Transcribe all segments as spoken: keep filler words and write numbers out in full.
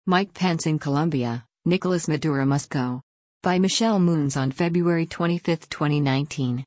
Mike Pence in Colombia, Nicolas Maduro must go. By Michelle Moons on February twenty-fifth, twenty nineteen.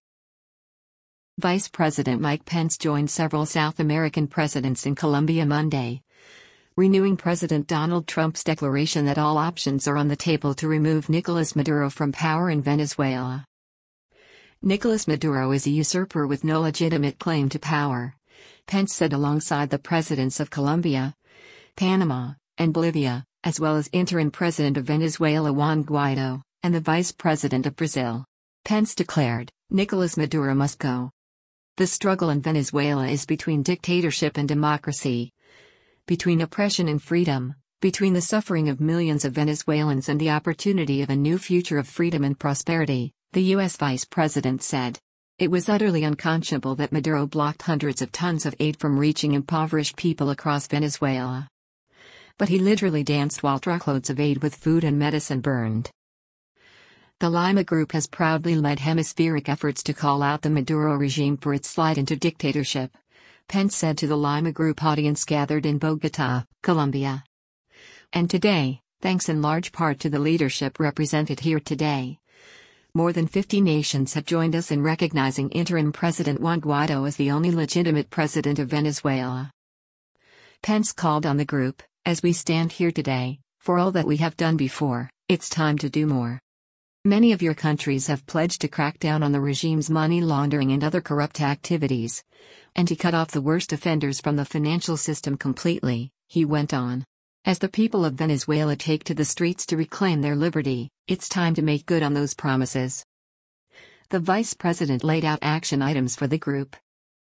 Vice President Mike Pence joined several South American presidents in Colombia Monday, renewing President Donald Trump's declaration that all options are on the table to remove Nicolas Maduro from power in Venezuela. Nicolas Maduro is a usurper with no legitimate claim to power, Pence said alongside the presidents of Colombia, Panama, and Bolivia, as well as interim president of Venezuela Juan Guaido, and the vice president of Brazil. Pence declared, Nicolas Maduro must go. The struggle in Venezuela is between dictatorship and democracy, between oppression and freedom, between the suffering of millions of Venezuelans and the opportunity of a new future of freedom and prosperity, the U S vice president said. It was utterly unconscionable that Maduro blocked hundreds of tons of aid from reaching impoverished people across Venezuela. But he literally danced while truckloads of aid with food and medicine burned. The Lima Group has proudly led hemispheric efforts to call out the Maduro regime for its slide into dictatorship, Pence said to the Lima Group audience gathered in Bogotá, Colombia. And today, thanks in large part to the leadership represented here today, more than fifty nations have joined us in recognizing interim President Juan Guaido as the only legitimate president of Venezuela. Pence called on the group, as we stand here today, for all that we have done before, it's time to do more. Many of your countries have pledged to crack down on the regime's money laundering and other corrupt activities, and to cut off the worst offenders from the financial system completely, he went on. As the people of Venezuela take to the streets to reclaim their liberty, it's time to make good on those promises. The vice president laid out action items for the group.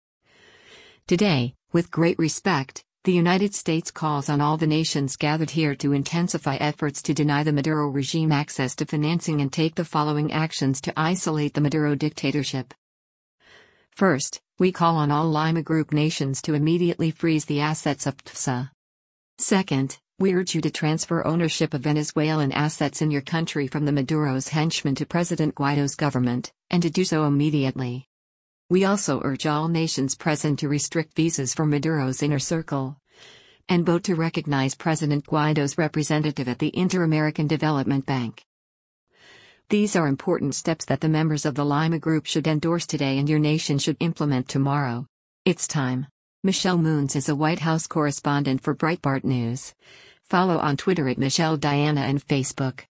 Today, with great respect, the United States calls on all the nations gathered here to intensify efforts to deny the Maduro regime access to financing and take the following actions to isolate the Maduro dictatorship. First, we call on all Lima Group nations to immediately freeze the assets of T F S A. Second, we urge you to transfer ownership of Venezuelan assets in your country from the Maduro's henchmen to President Guaido's government, and to do so immediately. We also urge all nations present to restrict visas for Maduro's inner circle, and vote to recognize President Guaido's representative at the Inter-American Development Bank. These are important steps that the members of the Lima Group should endorse today and your nation should implement tomorrow. It's time. Michelle Moons is a White House correspondent for Breitbart News. Follow on Twitter at Michelle Diana and Facebook.